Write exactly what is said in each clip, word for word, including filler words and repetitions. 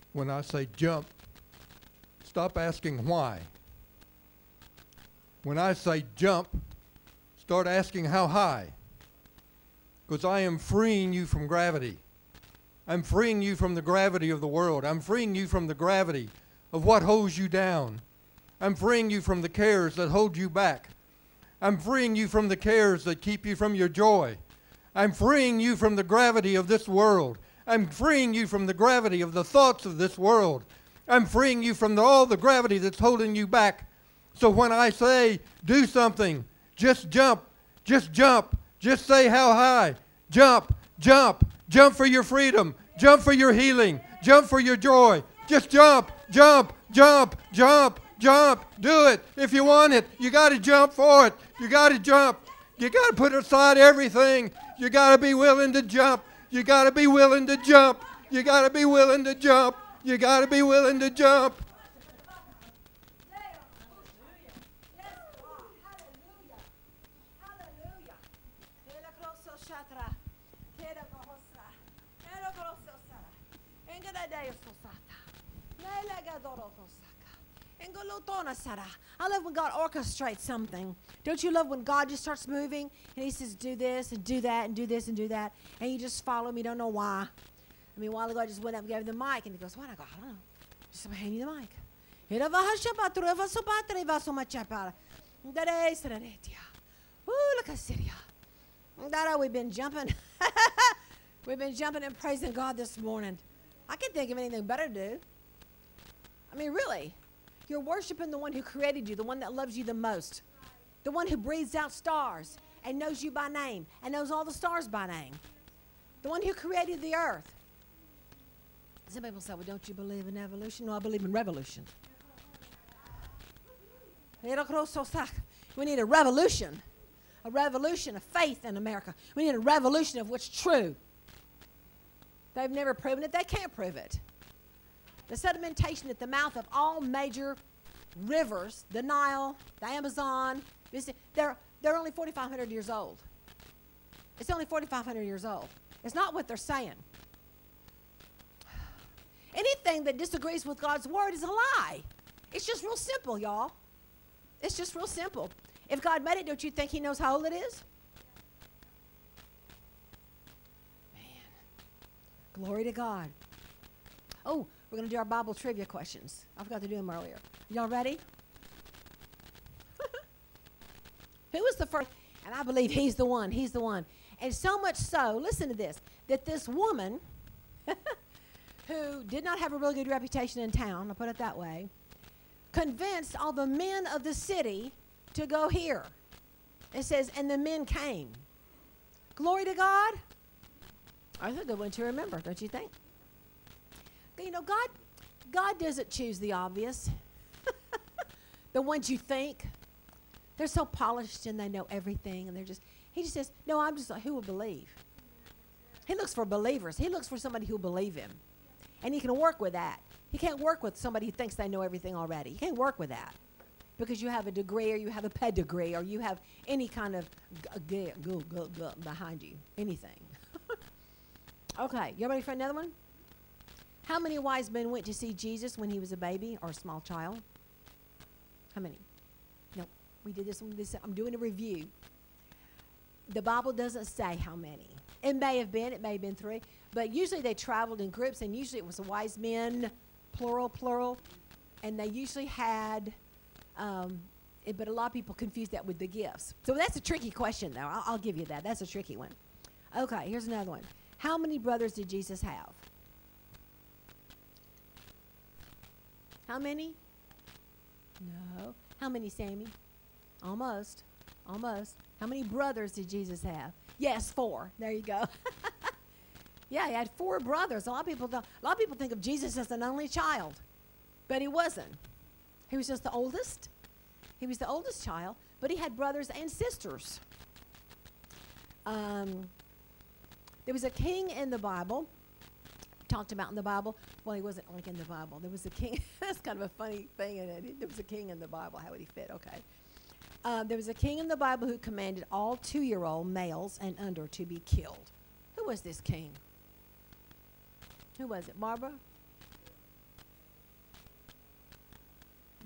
When I say jump, stop asking why. When I say jump, start asking how high. Because I am freeing you from gravity. I'm freeing you from the gravity of the world. I'm freeing you from the gravity of what holds you down. I'm freeing you from the cares that hold you back. I'm freeing you from the cares that keep you from your joy. I'm freeing you from the gravity of this world. I'm freeing you from the gravity of the thoughts of this world. I'm freeing you from the, all the gravity that's holding you back. So when I say do something, just jump, just jump, just say how high, jump, jump, jump for your freedom, jump for your healing, jump for your joy. Just jump, jump, jump, jump, jump. Do it. If you want it, you got to jump for it. You got to jump. You got to put aside everything. You got to be willing to jump. You got to be willing to jump. You got to be willing to jump. You got to be willing to jump. I love when God orchestrates something. Don't you love when God just starts moving and he says do this and do that and do this and do that and you just follow him, you don't know why. I mean, a while ago I just went up and gave him the mic and he goes, what? I go, I don't know. Just hand you the mic. Ooh, look at Syria. We've been jumping. We've been jumping and praising God this morning. I can't think of anything better to do. I mean, really. You're worshiping the one who created you, the one that loves you the most, the one who breathes out stars and knows you by name and knows all the stars by name, the one who created the earth. Some people say, well, don't you believe in evolution? No, I believe in revolution. We need a revolution, a revolution of faith in America. We need a revolution of what's true. They've never proven it. They can't prove it. The sedimentation at the mouth of all major rivers, the Nile, the Amazon, they're, they're only forty-five hundred years old. It's only forty-five hundred years old. It's not what they're saying. Anything that disagrees with God's word is a lie. It's just real simple, y'all. It's just real simple. If God made it, don't you think he knows how old it is? Man, glory to God. Oh, we're going to do our Bible trivia questions. I forgot to do them earlier. Y'all ready? Who was the first? And I believe he's the one. He's the one. And so much so, listen to this, that this woman who did not have a really good reputation in town, I'll put it that way, convinced all the men of the city to go here. It says, and the men came. Glory to God. That's a good one to remember, don't you think? You know, God, God doesn't choose the obvious. The ones you think. They're so polished and they know everything. And they're just, he just says, no, I'm just like, who will believe? He looks for believers. He looks for somebody who will believe him. And he can work with that. He can't work with somebody who thinks they know everything already. He can't work with that. Because you have a degree or you have a pedigree or you have any kind of g- g- g- g- g- behind you. Anything. Okay, you ready for another one? How many wise men went to see Jesus when he was a baby or a small child? How many? No, we did this one. This, I'm doing a review. The Bible doesn't say how many. It may have been, it may have been three, but usually they traveled in groups, and usually it was the wise men, plural, plural, and they usually had, um, it, but a lot of people confuse that with the gifts. So that's a tricky question, though. I'll, I'll give you that. That's a tricky one. Okay, here's another one. How many brothers did Jesus have? How many? No. How many, Sammy? Almost. Almost. How many brothers did Jesus have? Yes, four. There you go. Yeah, he had four brothers. A lot of people don't, a lot of people think of Jesus as an only child, but he wasn't. He was just the oldest. He was the oldest child, but he had brothers and sisters. Um, there was a king in the Bible. Talked about in the Bible. Well, he wasn't like in the Bible. There was a king. That's kind of a funny thing in it. There was a king in the Bible. How would he fit? Okay. Uh, there was a king in the Bible who commanded all two-year-old males and under to be killed. Who was this king? Who was it? Barbara?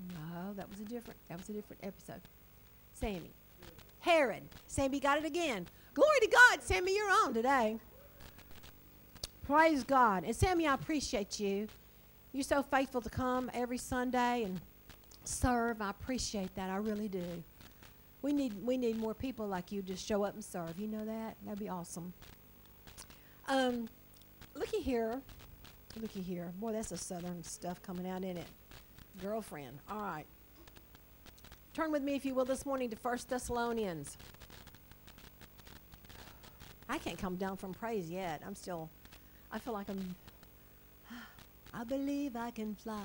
No, that was a different, that was a different episode. Sammy. Herod. Sammy got it again. Glory to God, Sammy, you're on today. Praise God. And Sammy, I appreciate you. You're so faithful to come every Sunday and serve. I appreciate that. I really do. We need we need more people like you to show up and serve. You know that? That'd be awesome. Um, looky here. Looky here. Boy, that's a southern stuff coming out in it. Girlfriend. All right. Turn with me, if you will, this morning to First Thessalonians. I can't come down from praise yet. I'm still, I feel like I'm, I believe I can fly.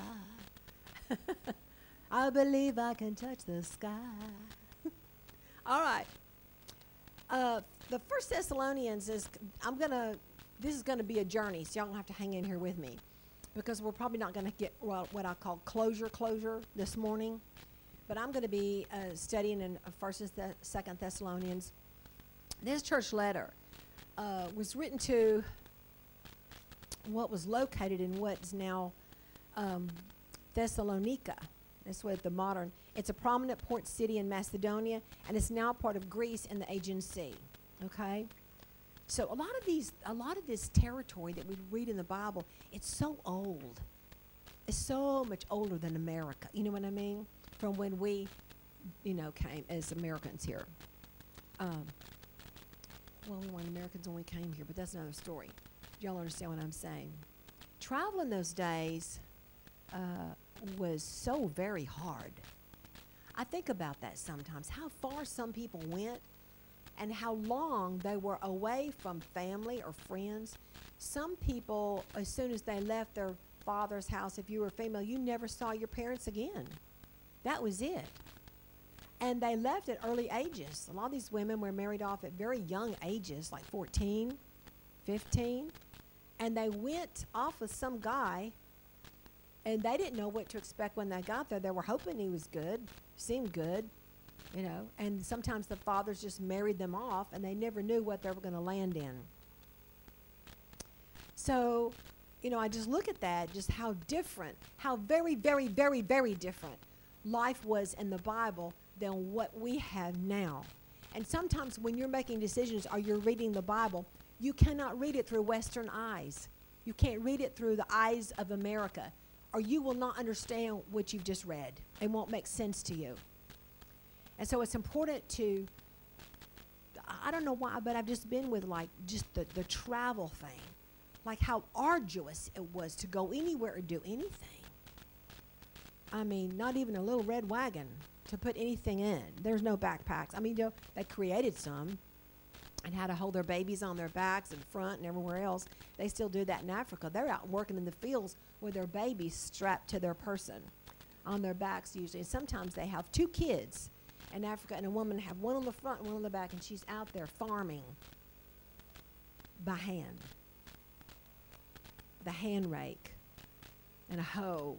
I believe I can touch the sky. All right. Uh, the First Thessalonians is, I'm going to, this is going to be a journey, so y'all going to have to hang in here with me, because we're probably not going to get well, what I call closure, closure this morning. But I'm going to be uh, studying in uh, First and Th- Second Thessalonians. This church letter uh, was written to what was located in what's now um, Thessalonica. That's what the modern. It's a prominent port city in Macedonia, and it's now part of Greece and the Aegean Sea. Okay, so a lot of these, a lot of this territory that we read in the Bible, it's so old. It's so much older than America. You know what I mean? From when we, you know, came as Americans here. Um, well, we weren't Americans when we came here, but that's another story. Y'all understand what I'm saying? Travel in those days uh, was so very hard. I think about that sometimes, how far some people went and how long they were away from family or friends. Some people, as soon as they left their father's house, if you were female, you never saw your parents again. That was it. And they left at early ages. A lot of these women were married off at very young ages, like fourteen, fifteen. And they went off with some guy, and they didn't know what to expect when they got there. They were hoping he was good, seemed good, you know. And sometimes the fathers just married them off, and they never knew what they were going to land in. So, you know, I just look at that, just how different, how very, very, very, very different life was in the Bible than what we have now. And sometimes when you're making decisions or you're reading the Bible, you cannot read it through Western eyes. You can't read it through the eyes of America, or you will not understand what you've just read. It won't make sense to you. And so it's important to, I don't know why, but I've just been with like just the, the travel thing, like how arduous it was to go anywhere or do anything. I mean, not even a little red wagon to put anything in. There's no backpacks. I mean, you know, they created some and how to hold their babies on their backs and front and everywhere else. They still do that in Africa. They're out working in the fields with their babies strapped to their person on their backs usually. And sometimes they have two kids in Africa, and a woman have one on the front and one on the back, and she's out there farming by hand. The hand rake and a hoe.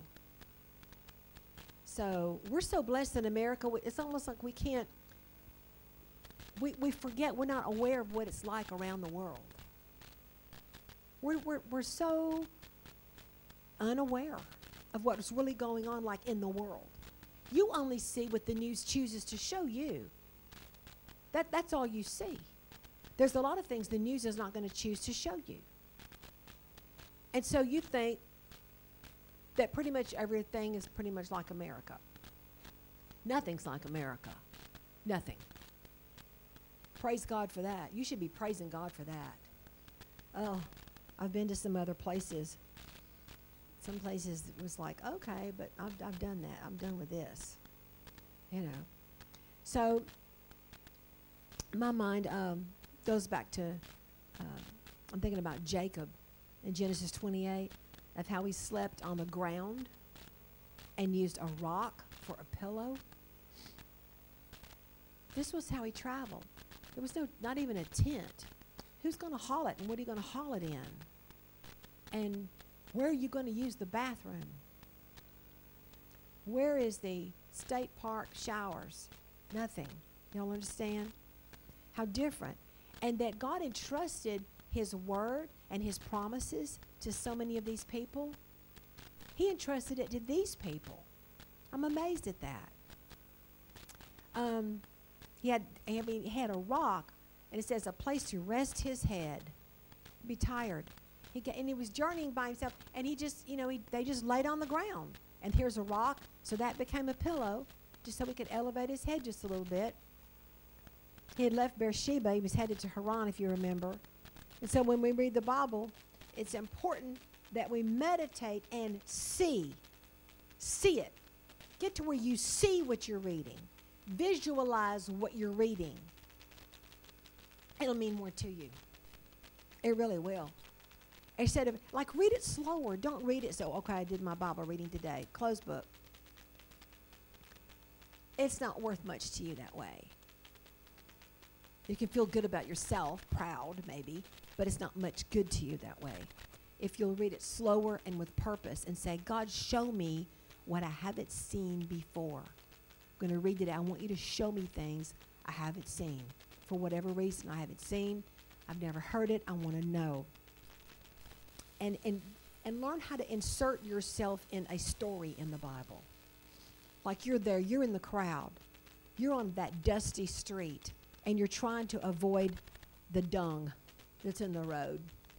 So we're so blessed in America. We, it's almost like we can't, we, we forget, we're not aware of what it's like around the world. We're, we're, we're so unaware of what's really going on, like in the world. You only see what the news chooses to show you. That, that's all you see. There's a lot of things the news is not going to choose to show you. And so you think that pretty much everything is pretty much like America. Nothing's like America. Nothing. Praise God for that. You should be praising God for that. Oh, I've been to some other places. Some places it was like, okay, but I've, I've done that. I'm done with this. You know. So my mind um, goes back to, uh, I'm thinking about Jacob in Genesis twenty-eight, of how he slept on the ground and used a rock for a pillow. This was how he traveled. There was no, not even a tent. Who's going to haul it, and what are you going to haul it in? And where are you going to use the bathroom? Where is the state park showers? Nothing. Y'all understand? How different. And that God entrusted his word and his promises to so many of these people. He entrusted it to these people. I'm amazed at that. Um, he had, I mean, he had a rock, and it says a place to rest his head. Be tired. He got, and he was journeying by himself, and he just, you know, he, they just laid on the ground. And here's a rock, so that became a pillow, just so he could elevate his head just a little bit. He had left Beersheba. He was headed to Haran, if you remember. And so when we read the Bible, it's important that we meditate and see. See it. Get to where you see what you're reading. Visualize what you're reading. It'll mean more to you. It really will. Instead of, like, read it slower. Don't read it so, okay, I did my Bible reading today. Closed book. It's not worth much to you that way. You can feel good about yourself, proud maybe, but it's not much good to you that way. If you'll read it slower and with purpose and say, God, show me what I haven't seen before. I'm going to read it. I want you to show me things I haven't seen. For whatever reason I haven't seen, I've never heard it, I want to know. And, and, and learn how to insert yourself in a story in the Bible. Like you're there, you're in the crowd. You're on that dusty street, and you're trying to avoid the dung that's in the road.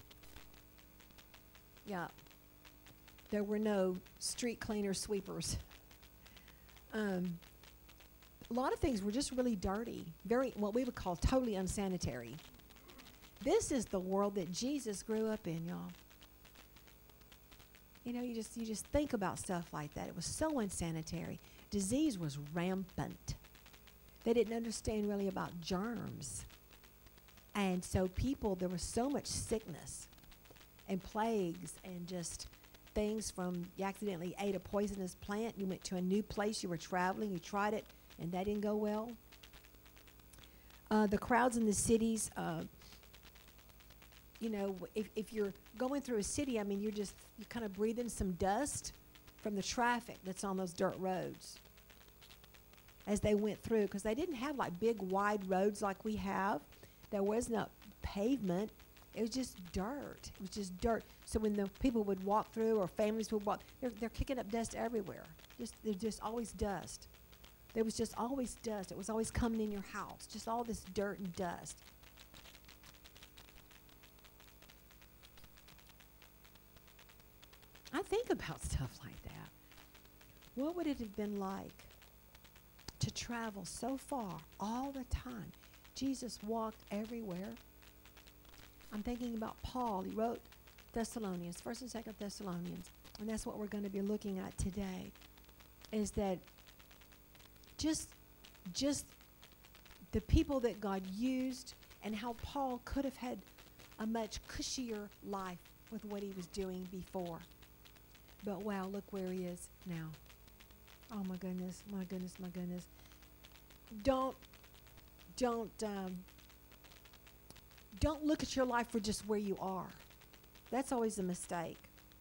Yeah. There were no street cleaner sweepers. Um, a lot of things were just really dirty, very, what we would call totally unsanitary. This is the world that Jesus grew up in, y'all. You know, you just you just think about stuff like that. It was so unsanitary. Disease was rampant. They didn't understand really about germs. And so people, there was so much sickness and plagues and just things from, you accidentally ate a poisonous plant, you went to a new place, you were traveling, you tried it, and that didn't go well. Uh, the crowds in the cities, uh, you know, if, if you're going through a city, I mean, you're just, you're kind of breathing some dust from the traffic that's on those dirt roads as they went through, because they didn't have like big wide roads like we have. There was no pavement. It was just dirt. It was just dirt. So when the people would walk through, or families would walk, they're, they're kicking up dust everywhere. Just, there's just always dust. There was just always dust. It was always coming in your house. Just all this dirt and dust. I think about stuff like that. What would it have been like to travel so far all the time? Jesus walked everywhere. I'm thinking about Paul. He wrote Thessalonians, First and Second Thessalonians, and that's what we're going to be looking at today. Is that just, just the people that God used, and how Paul could have had a much cushier life with what he was doing before. But wow, look where he is now. Oh my goodness, my goodness, my goodness. Don't, don't, um, don't look at your life for just where you are. That's always a mistake.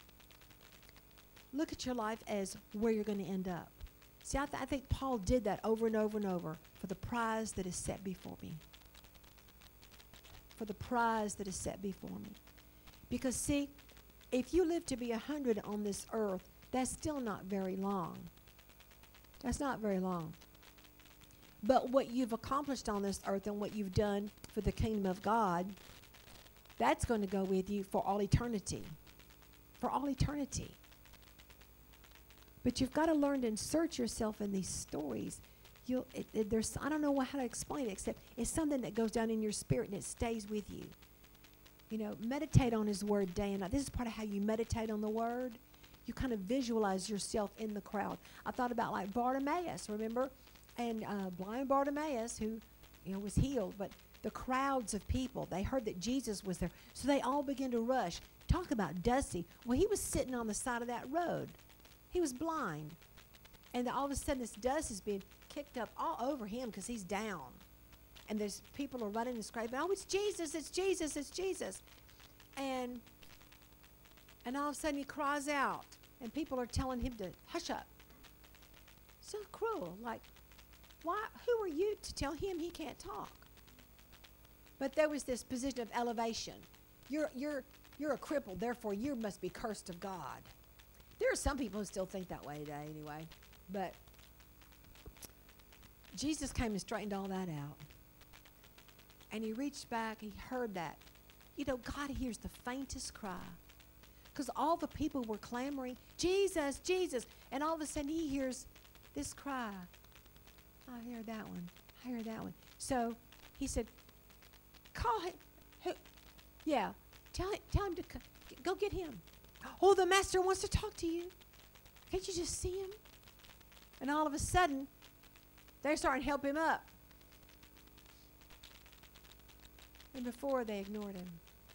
Look at your life as where you're going to end up. See, I, th- I think Paul did that over and over and over for the prize that is set before me. For the prize that is set before me. Because see, if you live to be a hundred on this earth, that's still not very long. That's not very long. But what you've accomplished on this earth and what you've done for the kingdom of God, that's going to go with you for all eternity. For all eternity. But you've got to learn to insert yourself in these stories. You'll, it, it, there's, I don't know how to explain it, except it's something that goes down in your spirit and it stays with you. You know, meditate on his word day and night. This is part of how you meditate on the word. You kind of visualize yourself in the crowd. I thought about like Bartimaeus, remember? And uh, blind Bartimaeus, who, you know, was healed. But the crowds of people, they heard that Jesus was there. So they all began to rush. Talk about dusty. Well, he was sitting on the side of that road. He was blind. And all of a sudden this dust is being kicked up all over him because he's down. And there's people are running and scraping, oh, it's Jesus, it's Jesus, it's Jesus. And and all of a sudden he cries out. And people are telling him to hush up. So cruel. Like, why? Who are you to tell him he can't talk? But there was this position of elevation. You're, you're, you're a cripple, therefore you must be cursed of God. There are some people who still think that way today anyway. But Jesus came and straightened all that out. And he reached back, he heard that. You know, God hears the faintest cry. Because all the people were clamoring, Jesus, Jesus. And all of a sudden he hears this cry. I hear that one. I hear that one. So he said, call him. Who? Yeah, tell him, tell him to c- go get him. Oh, the master wants to talk to you. Can't you just see him? And all of a sudden, they're starting to help him up. And before, they ignored him.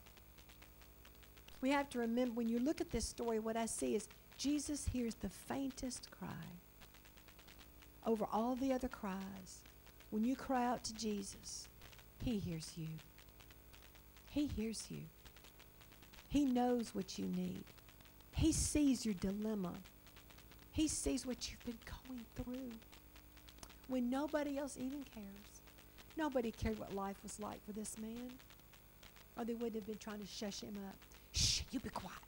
We have to remember, when you look at this story, what I see is Jesus hears the faintest cry over all the other cries. When you cry out to Jesus, he hears you. He hears you. He knows what you need. He sees your dilemma. He sees what you've been going through. When nobody else even cares. Nobody cared what life was like for this man. Or they wouldn't have been trying to shush him up. Shh, you be quiet.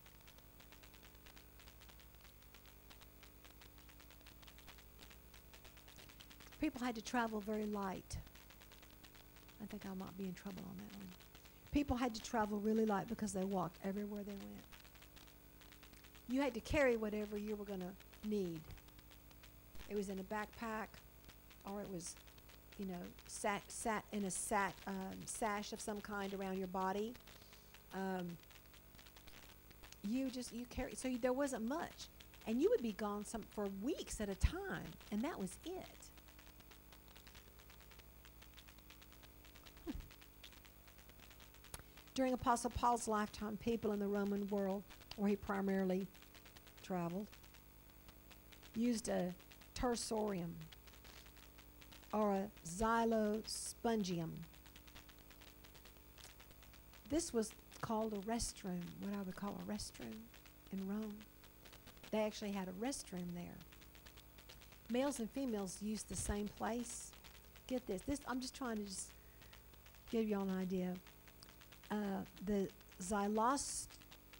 People had to travel very light. I think I might be in trouble on that one. People had to travel really light because they walked everywhere they went. You had to carry whatever you were going to need. It was in a backpack, or it was, you know, sat sat in a sat um, sash of some kind around your body. Um, you just you carry. So you, there wasn't much, and you would be gone some for weeks at a time, and that was it. During Apostle Paul's lifetime, people in the Roman world, where he primarily traveled, used a tersorium or a xylospongium. This was called a restroom, what I would call a restroom in Rome. They actually had a restroom there. Males and females used the same place. Get this. This I'm just trying to just give you all an idea. Uh, the xylospongium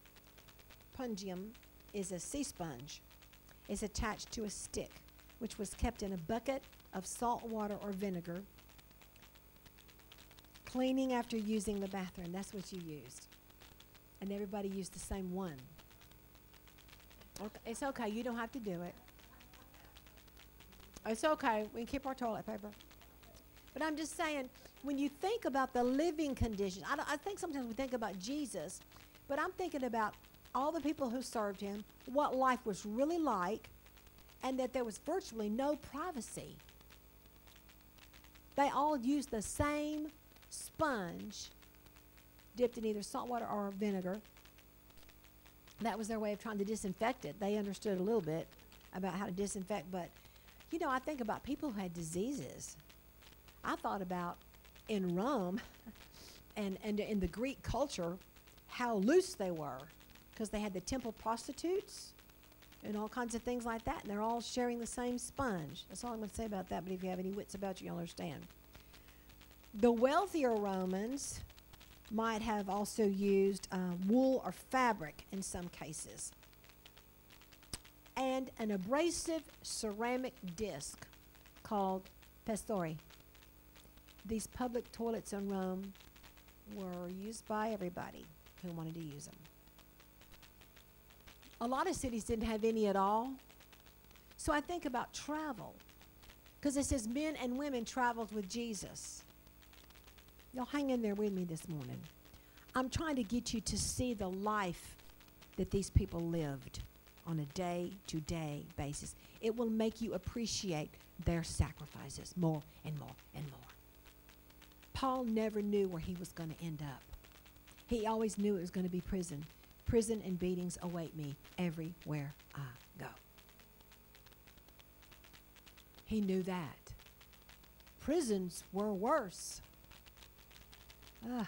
is a sea sponge. It's attached to a stick, which was kept in a bucket of salt water or vinegar. Cleaning after using the bathroom, that's what you used. And everybody used the same one. Okay, it's okay, you don't have to do it. It's okay, we can keep our toilet paper. But I'm just saying, when you think about the living conditions, I, I think sometimes we think about Jesus, but I'm thinking about all the people who served him, what life was really like, and that there was virtually no privacy. They all used the same sponge dipped in either salt water or vinegar. That was their way of trying to disinfect it. They understood a little bit about how to disinfect, but, you know, I think about people who had diseases. I thought about in Rome and, and in the Greek culture how loose they were, because they had the temple prostitutes and all kinds of things like that, and they're all sharing the same sponge. That's all I'm going to say about that, but if you have any wits about you, you'll understand. The wealthier Romans might have also used uh, wool or fabric in some cases, and an abrasive ceramic disc called pestori. These public toilets in Rome were used by everybody who wanted to use them. A lot of cities didn't have any at all. So I think about travel, because it says men and women traveled with Jesus. Y'all hang in there with me this morning. I'm trying to get you to see the life that these people lived on a day-to-day basis. It will make you appreciate their sacrifices more and more and more. Paul never knew where he was going to end up. He always knew it was going to be prison. Prison and beatings await me everywhere I go. He knew that. Prisons were worse. Ah.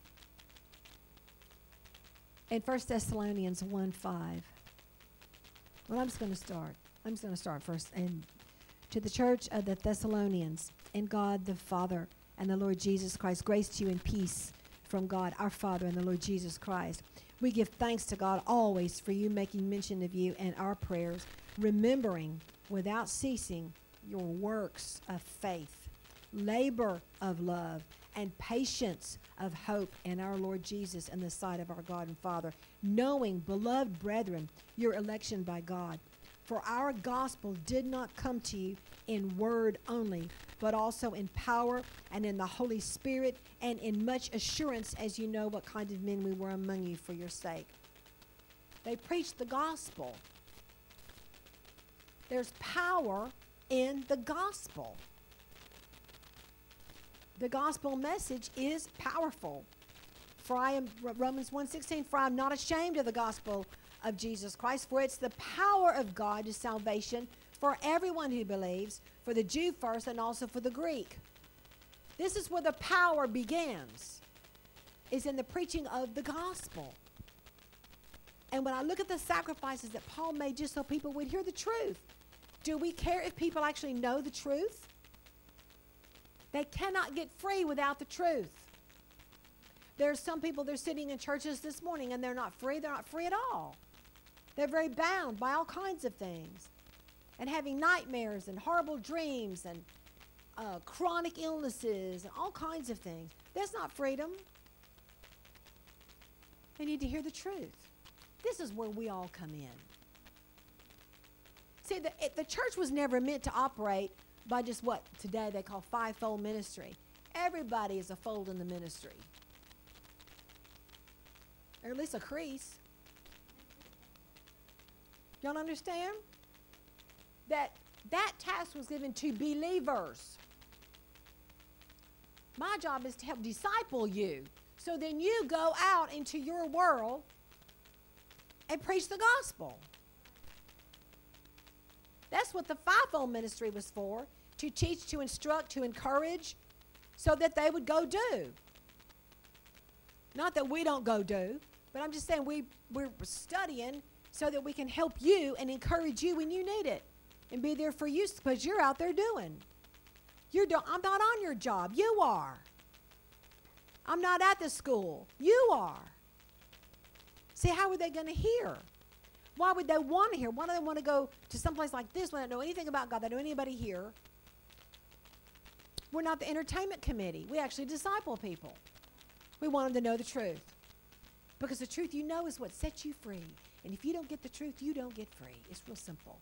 In First Thessalonians one five. Well, I'm just going to start. I'm just going to start first. And to the church of the Thessalonians, in God the Father and the Lord Jesus Christ, grace to you and peace from God our Father and the Lord Jesus Christ. We give thanks to God always for you, making mention of you and our prayers, remembering without ceasing your works of faith, labor of love, and patience of hope in our Lord Jesus in the sight of our God and Father, knowing, beloved brethren, your election by God. For our gospel did not come to you in word only, but also in power and in the Holy Spirit and in much assurance, as you know what kind of men we were among you for your sake. They preached the gospel. There's power in the gospel. The gospel message is powerful. For I am, Romans one sixteen, for I am not ashamed of the gospel of Jesus Christ, for it's the power of God to salvation for everyone who believes, for the Jew first and also for the Greek. This is where the power begins, is in the preaching of the gospel. And when I look at the sacrifices that Paul made just so people would hear the truth, do we care if people actually know the truth? They cannot get free without the truth. There's some people, they're sitting in churches this morning and they're not free. They're not free at all. They're very bound by all kinds of things and having nightmares and horrible dreams and uh, chronic illnesses and all kinds of things. That's not freedom. They need to hear the truth. This is where we all come in. See, the, it, the church was never meant to operate by just what today they call fivefold ministry. Everybody is a fold in the ministry. Or at least a crease. Y'all understand? That that task was given to believers. My job is to help disciple you. So then you go out into your world and preach the gospel. That's what the fivefold ministry was for, to teach, to instruct, to encourage, so that they would go do. Not that we don't go do, but I'm just saying we, we're studying so that we can help you and encourage you when you need it and be there for you because you're out there doing. You're do- I'm not on your job. You are. I'm not at the school. You are. See, how are they going to hear? Why would they want to hear? Why do they want to go to someplace like this when they don't know anything about God? They don't know anybody here. We're not the entertainment committee. We actually disciple people. We want them to know the truth. Because the truth you know is what sets you free. And if you don't get the truth, you don't get free. It's real simple.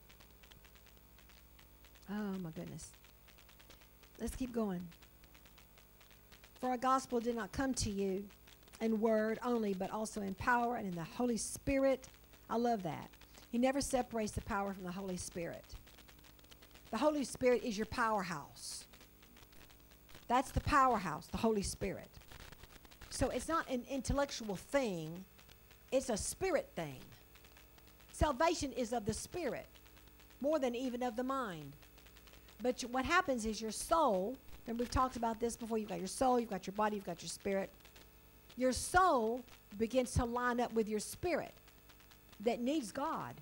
Oh, my goodness. Let's keep going. For our gospel did not come to you in word only, but also in power and in the Holy Spirit. I love that. He never separates the power from the Holy Spirit. The Holy Spirit is your powerhouse. That's the powerhouse, the Holy Spirit. So it's not an intellectual thing. It's a spirit thing. Salvation is of the spirit, more than even of the mind. But what happens is your soul, and we've talked about this before, you've got your soul, you've got your body, you've got your spirit. Your soul begins to line up with your spirit that needs God.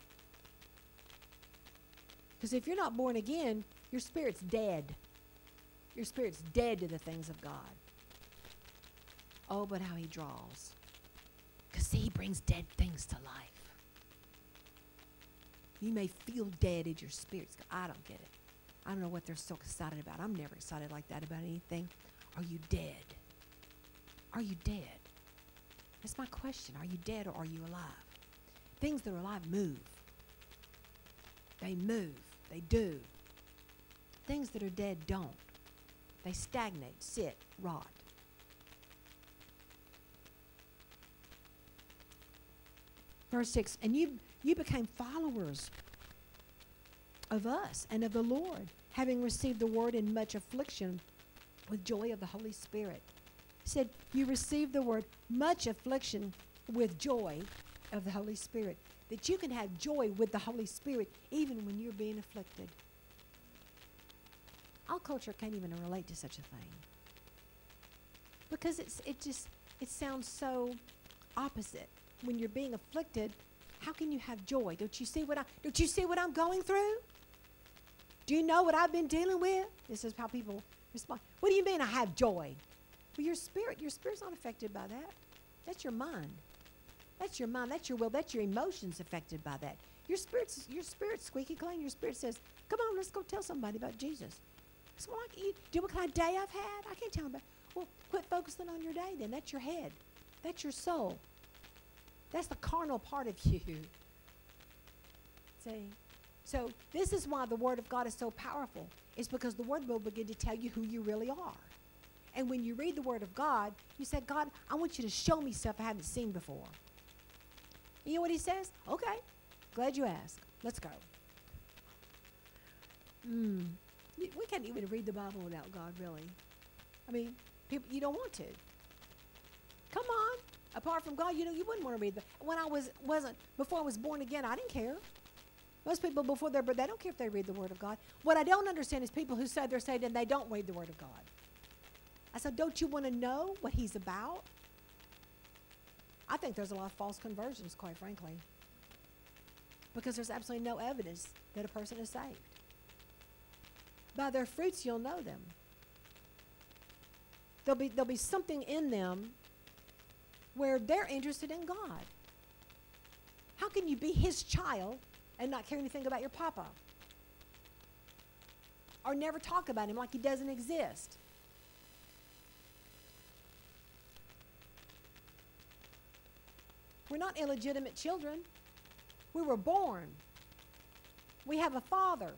Because if you're not born again, your spirit's dead. Your spirit's dead to the things of God. Oh, but how he draws. Because see, he brings dead things to life. You may feel dead in your spirit. I don't get it. I don't know what they're so excited about. I'm never excited like that about anything. Are you dead? Are you dead? That's my question. Are you dead or are you alive? Things that are alive move. They move. They do. Things that are dead don't. They stagnate, sit, rot. Verse six, and you you became followers of us and of the Lord, having received the word in much affliction with joy of the Holy Spirit. He said, you received the word, much affliction with joy of the Holy Spirit. That you can have joy with the Holy Spirit even when you're being afflicted. Our culture can't even relate to such a thing. Because it's it just it sounds so opposite. When you're being afflicted, how can you have joy? Don't you see what I don't you see what I'm going through? Do you know what I've been dealing with? This is how people respond. What do you mean I have joy? Well, your spirit, your spirit's not affected by that. That's your mind. That's your mind. That's your will. That's your emotions affected by that. Your spirit's, your spirit's squeaky clean. Your spirit says, come on, let's go tell somebody about Jesus. So what, you, do you know what kind of day I've had? I can't tell them about. Well, quit focusing on your day then. That's your head. That's your soul. That's the carnal part of you. See? So this is why the Word of God is so powerful. It's because the Word will begin to tell you who you really are. And when you read the Word of God, you say, God, I want you to show me stuff I haven't seen before. You know what he says? Okay, glad you asked. Let's go. Mm. We can't even read the Bible without God, really. I mean, people, you don't want to. Come on. Apart from God, you know, you wouldn't want to read the. When I was wasn't before I was born again, I didn't care. Most people before they're, but they don't care if they read the Word of God. What I don't understand is people who say they're saved and they don't read the Word of God. I said, don't you want to know what He's about? I think there's a lot of false conversions, quite frankly, because there's absolutely no evidence that a person is saved. By their fruits, you'll know them. There'll be, there'll be something in them where they're interested in God. How can you be His child and not care anything about your papa? Or never talk about him like he doesn't exist? We're not illegitimate children. We were born. We have a father.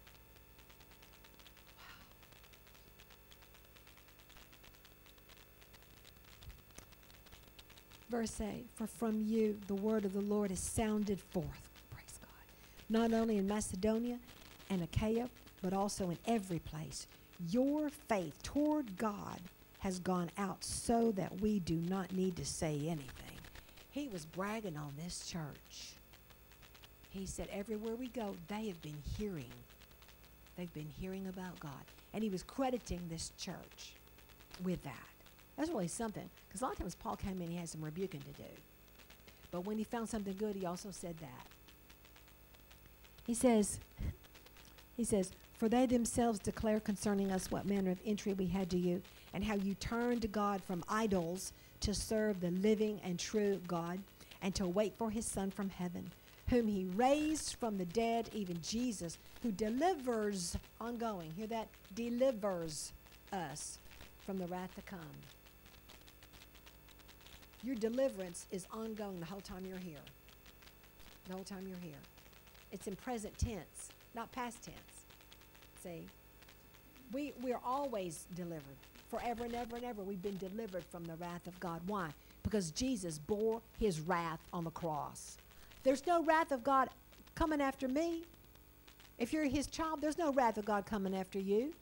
Verse eight, for from you the word of the Lord is sounded forth, praise God, not only in Macedonia and Achaia, but also in every place. Your faith toward God has gone out so that we do not need to say anything. He was bragging on this church. He said, everywhere we go, they have been hearing. They've been hearing about God. And he was crediting this church with that. That's really something. Because a lot of times Paul came in, he had some rebuking to do. But when he found something good, he also said that. He says, he says, for they themselves declare concerning us what manner of entry we had to you, and how you turned to God from idols to serve the living and true God, and to wait for his Son from heaven, whom he raised from the dead, even Jesus, who delivers, ongoing, hear that, delivers us from the wrath to come. Your deliverance is ongoing the whole time you're here. The whole time you're here. It's in present tense, not past tense. See? We, we're always delivered. Forever and ever and ever, we've been delivered from the wrath of God. Why? Because Jesus bore his wrath on the cross. There's no wrath of God coming after me. If you're his child, there's no wrath of God coming after you.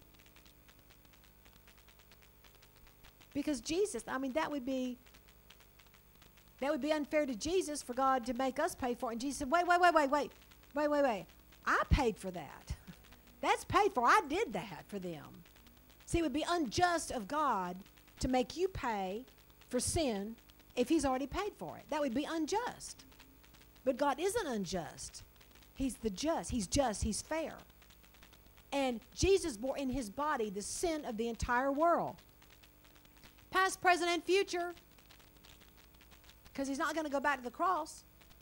Because Jesus, I mean, that would be, that would be unfair to Jesus for God to make us pay for it. And Jesus said, wait, wait, wait, wait, wait, wait, wait, wait. I paid for that. That's paid for. I did that for them. See, it would be unjust of God to make you pay for sin if he's already paid for it. That would be unjust. But God isn't unjust. He's the just. He's just. He's fair. And Jesus bore in his body the sin of the entire world. Past, present, and future. Because he's not going to go back to the cross.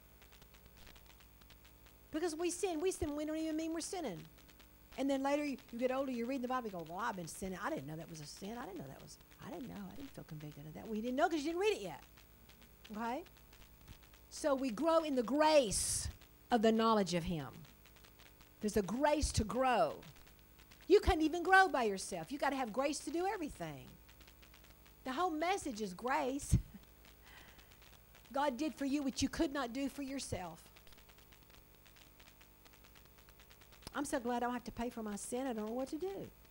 Because we sin. We sin. We don't even mean we're sinning. And then later you, you get older, you read the Bible, you go, well, I've been sinning. I didn't know that was a sin. I didn't know that was, I didn't know. I didn't feel convicted of that. Well, you didn't know because you didn't read it yet. Okay? So we grow in the grace of the knowledge of him. There's a grace to grow. You can't even grow by yourself. You got to have grace to do everything. The whole message is grace. God did for you what you could not do for yourself. I'm so glad I don't have to pay for my sin. I don't know what to do.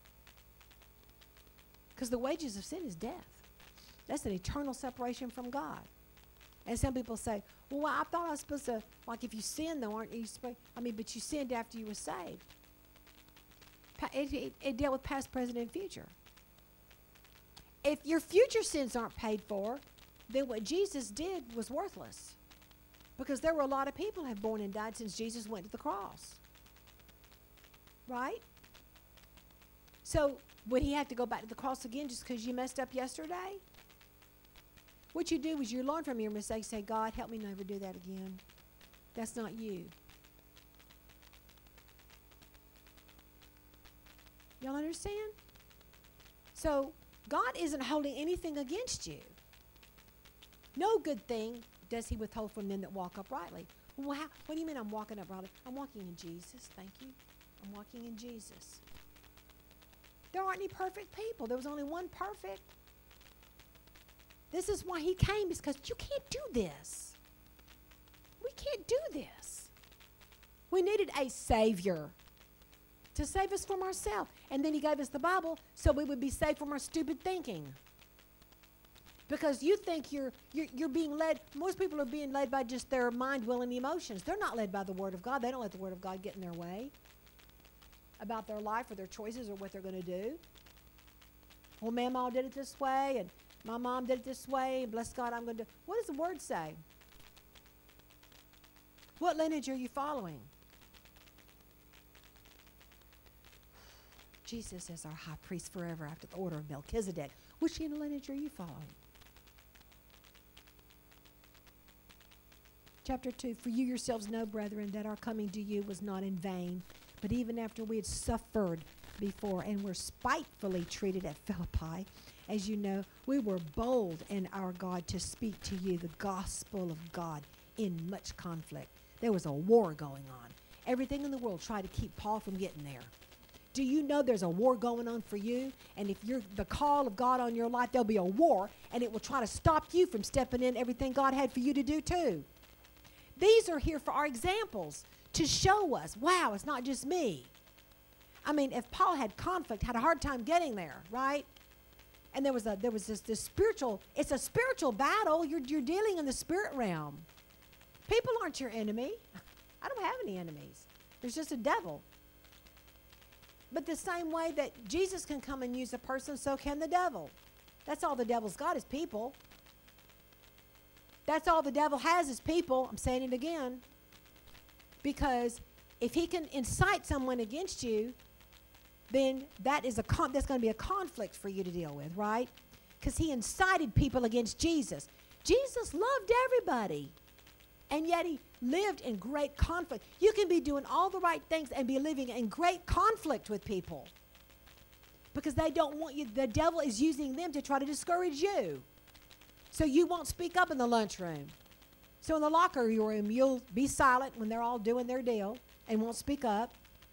Because the wages of sin is death. That's an eternal separation from God. And some people say, well, I thought I was supposed to, like if you sin though, aren't you supposed, I mean, but you sinned after you were saved. Pa- it, it, it dealt with past, present, and future. If your future sins aren't paid for, then what Jesus did was worthless. Because there were a lot of people who have born and died since Jesus went to the cross. Right? So, would he have to go back to the cross again just because you messed up yesterday? What you do is you learn from your mistakes, say, God, help me never do that again. That's not you. Y'all understand? So God isn't holding anything against you. No good thing does he withhold from them that walk uprightly. Well, how, what do you mean I'm walking uprightly? I'm walking in Jesus. Thank you. I'm walking in Jesus. There aren't any perfect people. There was only one perfect. This is why he came, is because you can't do this. We can't do this. We needed a Savior to save us from ourselves. And then he gave us the Bible so we would be saved from our stupid thinking. Because you think you're, you're, you're being led, most people are being led by just their mind, will, and emotions. They're not led by the Word of God. They don't let the Word of God get in their way about their life or their choices or what they're going to do. Well, Mama did it this way, and my mom did it this way, and bless God, I'm going to do. What does the Word say? What lineage are you following? Jesus is our high priest forever after the order of Melchizedek. Which lineage are you following? Chapter two, for you yourselves know, brethren, that our coming to you was not in vain, but even after we had suffered before and were spitefully treated at Philippi, as you know, we were bold in our God to speak to you the gospel of God in much conflict. There was a war going on. Everything in the world tried to keep Paul from getting there. Do you know there's a war going on for you? And if you're the call of God on your life, there'll be a war, and it will try to stop you from stepping in everything God had for you to do too. These are here for our examples to show us, wow, it's not just me. I mean, if Paul had conflict, had a hard time getting there, right? And there was a there was this, this spiritual, it's a spiritual battle. You're you're dealing in the spirit realm. People aren't your enemy. I don't have any enemies. There's just a devil. But the same way that Jesus can come and use a person, so can the devil. That's all the devil's got is people. That's all the devil has is people. I'm saying it again. Because if he can incite someone against you, then that is a con- that's going to be a conflict for you to deal with, right? Because he incited people against Jesus. Jesus loved everybody. And yet he lived in great conflict. You can be doing all the right things and be living in great conflict with people. Because they don't want you. The devil is using them to try to discourage you. So you won't speak up in the lunchroom. So in the locker room, you'll be silent when they're all doing their deal and won't speak up.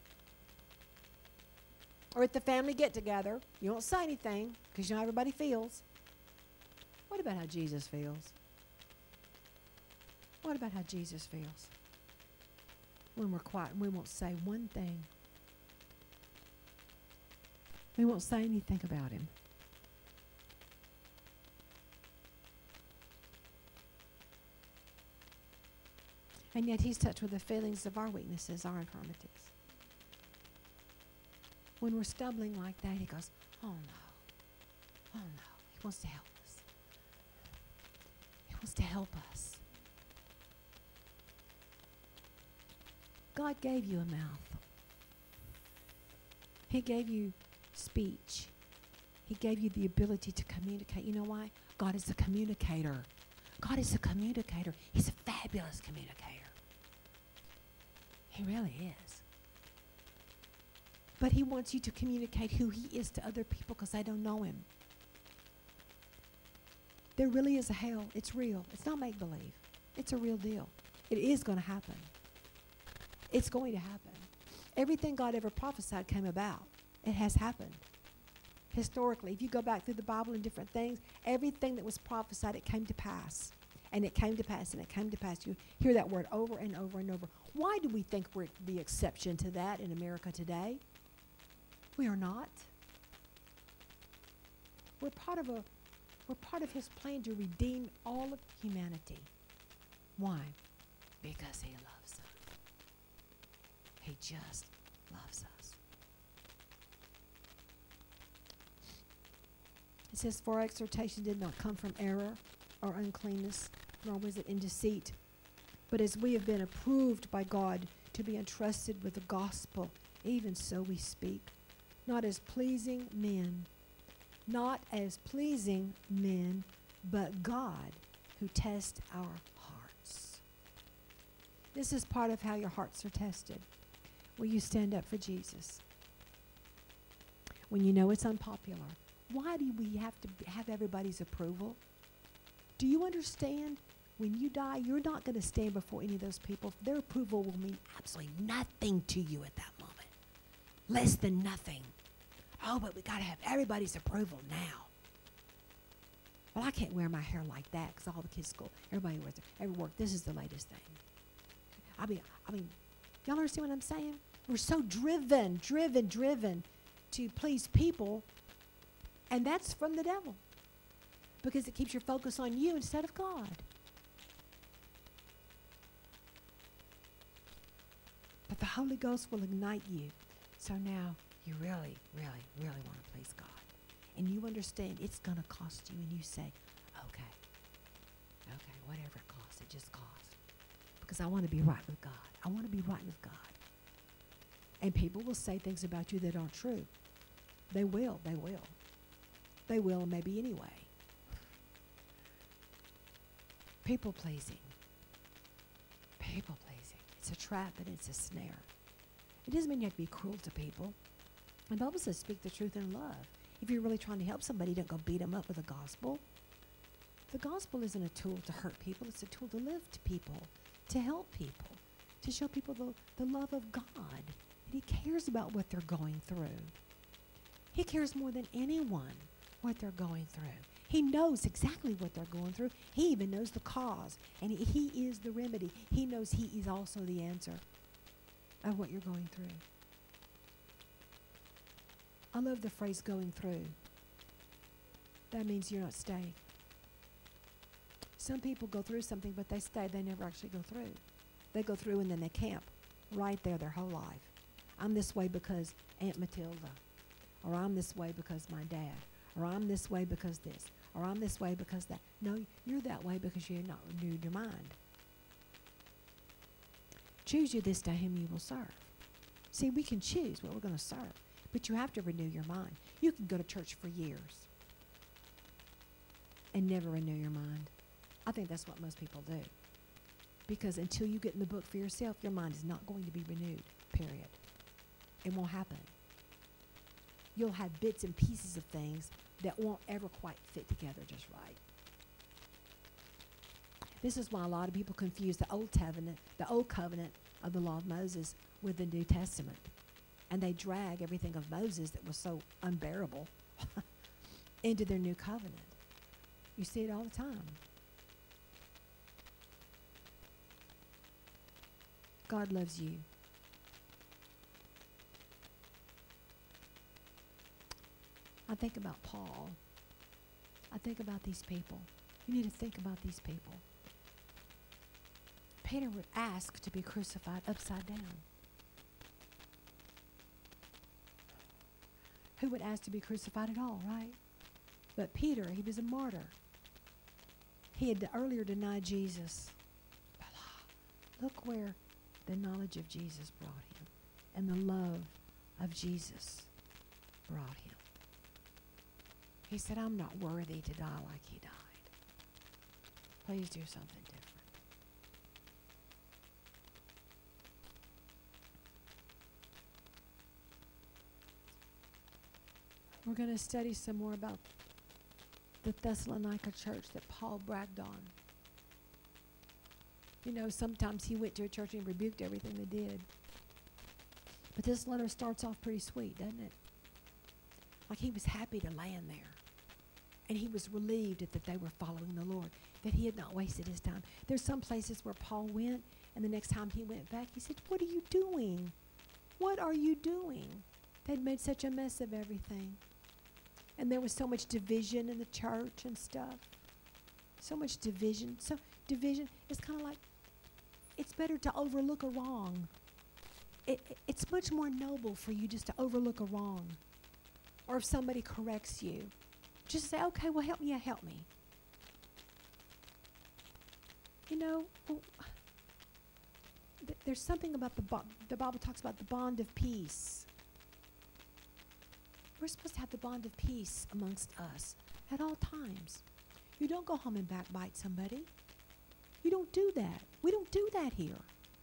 Or at the family get-together, you won't say anything because you know how everybody feels. What about how Jesus feels? What about how Jesus feels? When we're quiet and we won't say one thing. We won't say anything about him. And yet he's touched with the feelings of our weaknesses, our infirmities. When we're stumbling like that, he goes, oh no, oh no. He wants to help us. He wants to help us. God gave you a mouth. He gave you speech. He gave you the ability to communicate. You know why? God is a communicator. God is a communicator. He's a fabulous communicator. He really is. But he wants you to communicate who he is to other people because they don't know him. There really is a hell. It's real. It's not make-believe. It's a real deal. It is going to happen. It's going to happen. Everything God ever prophesied came about. It has happened. Historically, if you go back through the Bible and different things, everything that was prophesied, it came to pass. And it came to pass, and it came to pass. You hear that word over and over and over. Why do we think we're the exception to that in America today? We are not. We're part of a, we're part of his plan to redeem all of humanity. Why? Because he loves us. He just loves us. It says, for our exhortation did not come from error or uncleanness, nor was it in deceit. But as we have been approved by God to be entrusted with the gospel, even so we speak, not as pleasing men, not as pleasing men, but God who tests our hearts. This is part of how your hearts are tested. Will you stand up for Jesus? when you know it's unpopular? Why do we have to b- have everybody's approval? Do you understand? When you die, you're not going to stand before any of those people. Their approval will mean absolutely nothing to you at that moment. Less than nothing. Oh, but we got to have everybody's approval now. Well, I can't wear my hair like that because all the kids school, everybody wears it. Every work, this is the latest thing. I mean, I mean, y'all understand what I'm saying? We're so driven, driven, driven to please people, and that's from the devil because it keeps your focus on you instead of God. But the Holy Ghost will ignite you. So now you really, really, really want to please God. And you understand it's going to cost you. And you say, okay, okay, whatever it costs, it just costs. Because I want to be right with God. I want to be right with God. And people will say things about you that aren't true. They will, they will. They will, maybe anyway. People pleasing. People pleasing. It's a trap and it's a snare. It doesn't mean you have to be cruel to people. The Bible says speak the truth in love. If you're really trying to help somebody, don't go beat them up with the gospel. The gospel isn't a tool to hurt people. It's a tool to lift people, to help people, to show people the, the love of God. And he cares about what they're going through. He cares more than anyone what they're going through. He knows exactly what they're going through. He even knows the cause. And he, he is the remedy. He knows he is also the answer of what you're going through. I love the phrase going through. That means you're not staying. Some people go through something, but they stay. They never actually go through. They go through and then they camp right there their whole life. I'm this way because Aunt Matilda. Or I'm this way because my dad. Or I'm this way because this. Or I'm this way because that. No, you're that way because you have not renewed your mind. Choose you this day whom you will serve. See, we can choose what we're going to serve, but you have to renew your mind. You can go to church for years and never renew your mind. I think that's what most people do. Because until you get in the book for yourself, your mind is not going to be renewed, period. It won't happen. You'll have bits and pieces of things that won't ever quite fit together just right. This is why a lot of people confuse the Old Covenant, the Old Covenant of the Law of Moses with the New Testament. And they drag everything of Moses that was so unbearable into their new covenant. You see it all the time. God loves you. I think about Paul. I think about these people. You need to think about these people. Peter would ask to be crucified upside down. Who would ask to be crucified at all, right? But Peter, he was a martyr. He had earlier denied Jesus. But look where the knowledge of Jesus brought him and the love of Jesus brought him. He said, I'm not worthy to die like he died. Please do something different. We're going to study some more about the Thessalonica church that Paul bragged on. You know, sometimes he went to a church and rebuked everything they did. But this letter starts off pretty sweet, doesn't it? Like he was happy to land there. And he was relieved that they were following the Lord, that he had not wasted his time. There's some places where Paul went, and the next time he went back, he said, what are you doing? What are you doing? They'd made such a mess of everything. And there was so much division in the church and stuff. So much division. So division is kind of like, it's better to overlook a wrong. It, it, it's much more noble for you just to overlook a wrong. Or if somebody corrects you, just say, okay, well, help me, yeah, help me. You know, well, th- there's something about the, bo- the Bible talks about the bond of peace. We're supposed to have the bond of peace amongst us at all times. You don't go home and backbite somebody. You don't do that. We don't do that here.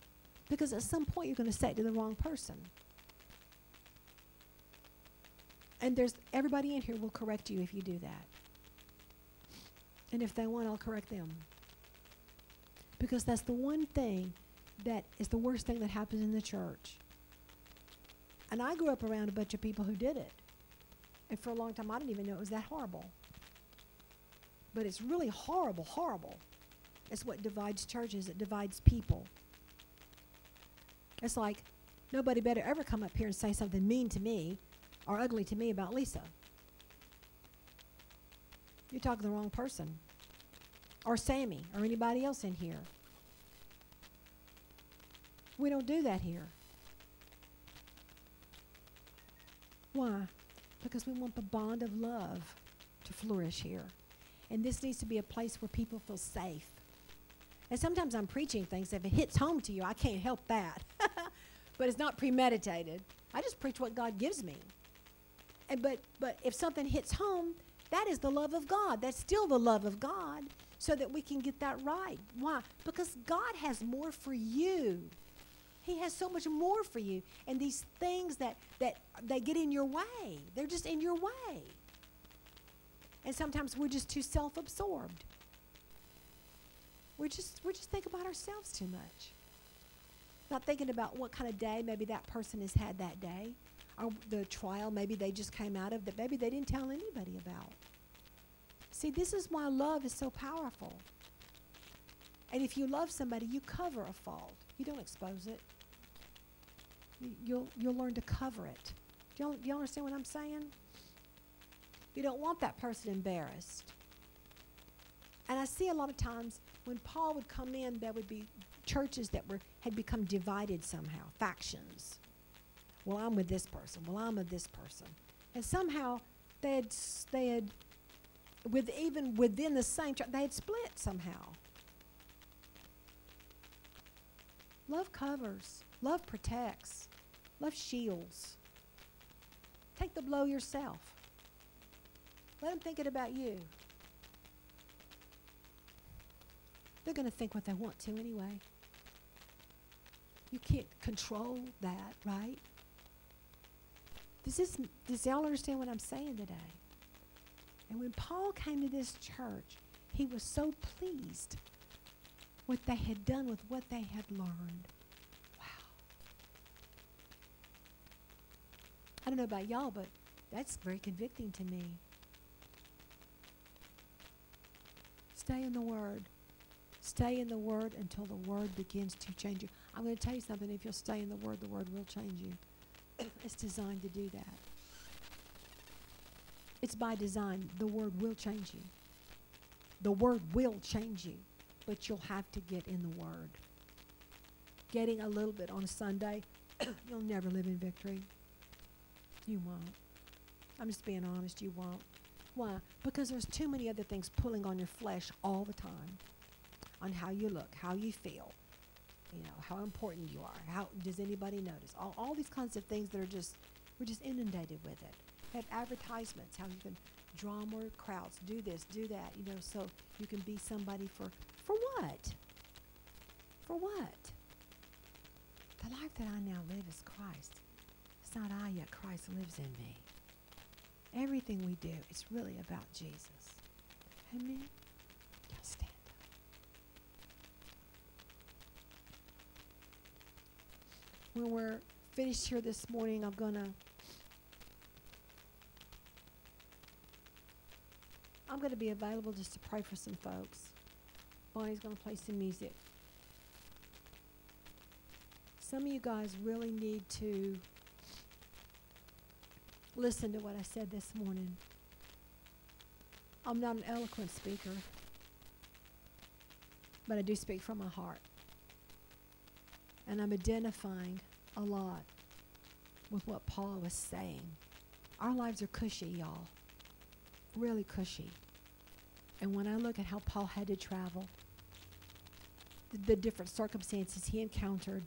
Because at some point you're going to say it to the wrong person. And there's everybody in here will correct you if you do that. And if they won't, I'll correct them. Because that's the one thing that is the worst thing that happens in the church. And I grew up around a bunch of people who did it. And for a long time, I didn't even know it was that horrible. But it's really horrible, horrible. It's what divides churches. It divides people. It's like, nobody better ever come up here and say something mean to me or ugly to me about Lisa. You're talking to the wrong person. Or Sammy, or anybody else in here. We don't do that here. Why? Because we want the bond of love to flourish here. And this needs to be a place where people feel safe. And sometimes I'm preaching things, if it hits home to you, I can't help that. But it's not premeditated. I just preach what God gives me. And but but if something hits home, that is the love of God. That's still the love of God, so that we can get that right. Why? Because God has more for you. He has so much more for you. And these things that, that they get in your way, they're just in your way. And sometimes we're just too self-absorbed. We're just, we're just thinking about ourselves too much. Not thinking about what kind of day maybe that person has had that day, or the trial maybe they just came out of that maybe they didn't tell anybody about. See, this is why love is so powerful. And if you love somebody, you cover a fault. You don't expose it. You, you'll, you'll learn to cover it. Do you, do you understand what I'm saying? You don't want that person embarrassed. And I see a lot of times when Paul would come in, there would be churches that were had become divided somehow, factions. Well, I'm with this person. Well, I'm with this person. And somehow they had, they had with even within the same church, they had split somehow. Love covers. Love protects. Love shields. Take the blow yourself. Let them think it about you. They're going to think what they want to anyway. You can't control that, right? Does this, does y'all understand what I'm saying today? And when Paul came to this church, he was so pleased what they had done with what they had learned. Wow. I don't know about y'all, but that's very convicting to me. Stay in the Word. Stay in the Word until the Word begins to change you. I'm going to tell you something. If you'll stay in the Word, the Word will change you. It's designed to do that. It's by design. The Word will change you. The Word will change you. But you'll have to get in the Word. Getting a little bit on a Sunday, you'll never live in victory. You won't. I'm just being honest, you won't. Why? Because there's too many other things pulling on your flesh all the time. On how you look, how you feel, you know, how important you are, how does anybody notice? All, all these kinds of things that are just, we're just inundated with it. Have advertisements, how you can draw more crowds, do this, do that, you know, so you can be somebody for, for what? For what? The life that I now live is Christ. It's not I yet, Christ lives in me. Everything we do, it's really about Jesus. Amen? Y'all stand. When we're finished here this morning, I'm going to I'm going to be available just to pray for some folks. Bonnie's going to play some music. Some of you guys really need to listen to what I said this morning. I'm not an eloquent speaker, but I do speak from my heart. And I'm identifying a lot with what Paul was saying. Our lives are cushy, y'all. Really cushy. And when I look at how Paul had to travel, the, the different circumstances he encountered,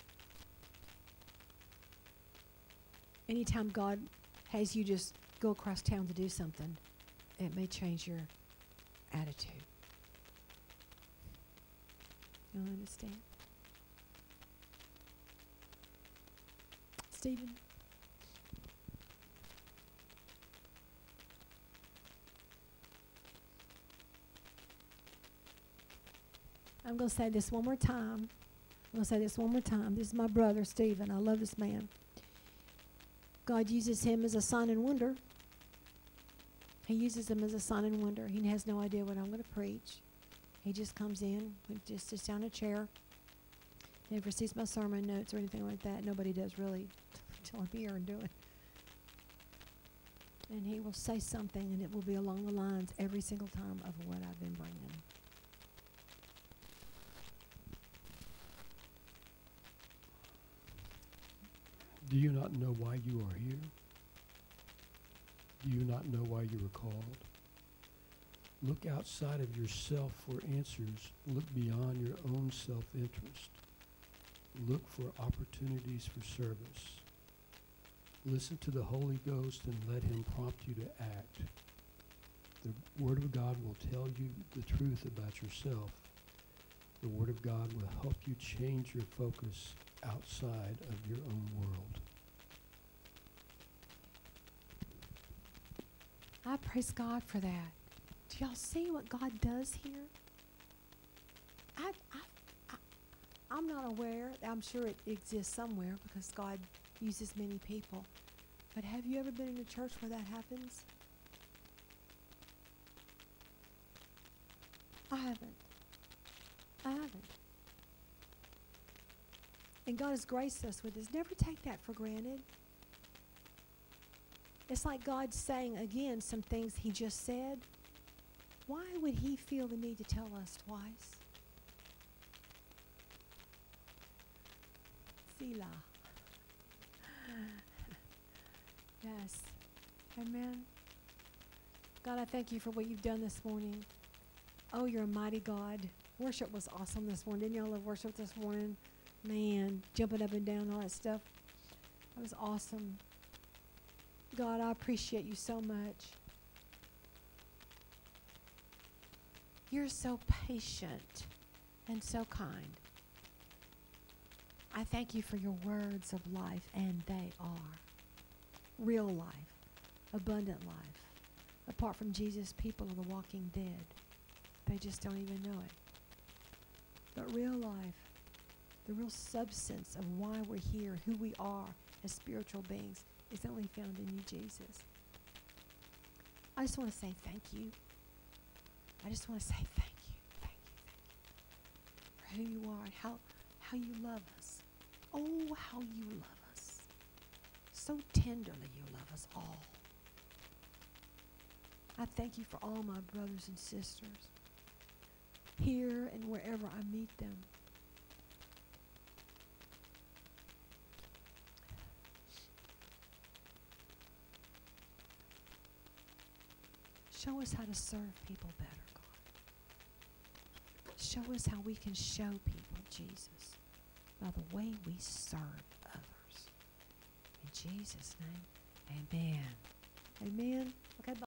anytime God has you just go across town to do something, it may change your attitude. You understand? Stephen? I'm going to say this one more time. I'm going to say this one more time. This is my brother, Stephen. I love this man. God uses him as a sign and wonder. He uses him as a sign and wonder. He has no idea what I'm going to preach. He just comes in, he just sits down in a chair, never sees my sermon notes or anything like that. Nobody does really until I'm here and do it. And he will say something, and it will be along the lines every single time of what I've been bringing. Do you not know why you are here? Do you not know why you were called? Look outside of yourself for answers. Look beyond your own self-interest. Look for opportunities for service. Listen to the Holy Ghost and let him prompt you to act. The Word of God will tell you the truth about yourself. The Word of God will help you change your focus outside of your own world. I praise God for that. Do y'all see what God does here? I, I, I, I'm not aware. I'm sure it exists somewhere because God uses many people. But have you ever been in a church where that happens? I haven't. I haven't. And God has graced us with this. Never take that for granted. It's like God saying again some things he just said. Why would he feel the need to tell us twice? Selah. Yes. Amen. God, I thank you for what you've done this morning. Oh, you're a mighty God. Worship was awesome this morning. Didn't y'all love worship this morning? Man, jumping up and down, all that stuff. That was awesome. God, I appreciate you so much. You're so patient and so kind. I thank you for your words of life, and they are real life, abundant life. Apart from Jesus, people are the walking dead. They just don't even know it. But real life, the real substance of why we're here, who we are as spiritual beings, is only found in you, Jesus. I just want to say thank you. I just want to say thank you, thank you, thank you for who you are and how, how you love us. Oh, how you love us. So tenderly you love us all. I thank you for all my brothers and sisters here and wherever I meet them. Show us how to serve people better, God. Show us how we can show people Jesus by the way we serve others. In Jesus' name, amen. Amen. Okay, bye.